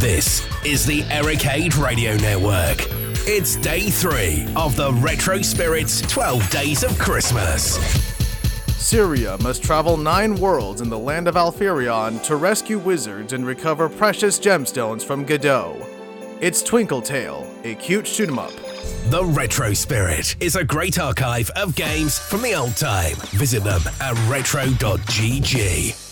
This is the Ericade Radio Network. It's day 3 of the Retro Spirits 12 Days of Christmas. Syria must travel 9 worlds in the land of Alferion to rescue wizards and recover precious gemstones from Godot. It's Twinkle Tale, a cute shoot-'em-up. The Retro Spirit is a great archive of games from the old time. Visit them at retro.gg.